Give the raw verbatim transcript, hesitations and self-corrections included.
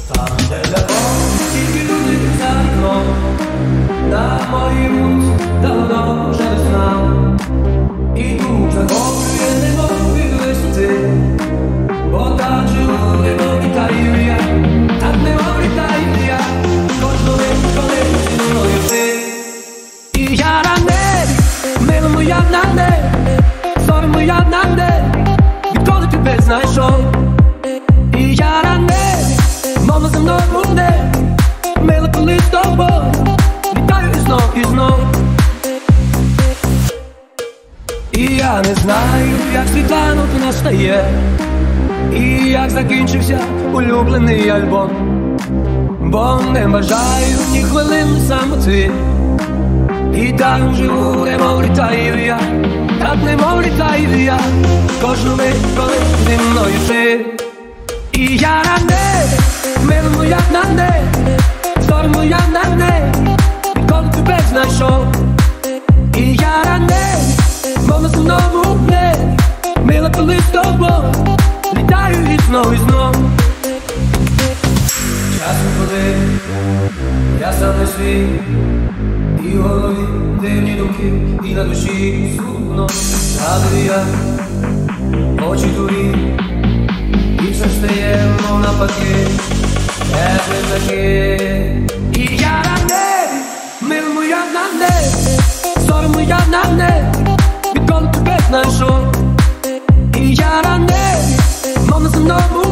Там далеко тільки люди за вікном, на моїм вулиці давно вже весна. Іду захоплює немов від висоти, бо так живу, немов літаю я, так немов літаю я, кожну мить, коли зі мною ти. І я на небі, мила моя на небі, зоря моя на небі, відколи тебе знайшов. І я на небі, мовно за мною буде, мила коли з тобою, літаю і знов, і знов. І я не знаю, як світанок настає, і як закінчився улюблений альбом, бо не бажаю ні хвилини самоти. І так живу, немов літаю я, так немов літаю я, кожну мить, коли зі мною ти. І я на небі, мила моя на небі, зоря моя на небі, відколи тебе знайшов. І я на небі, мов на земному небі, мила коли з тобою, літаю і знов, і знов. Часом коли я сам не свій, і в голові дивні думки, і на душі сумно. Згадую я очі турі, і все стає, мов навпаки, теплим таки. І я на небі, мила моя на небі, зоря моя на небі, відколи тебе знайшов. І я на небі, мов на земному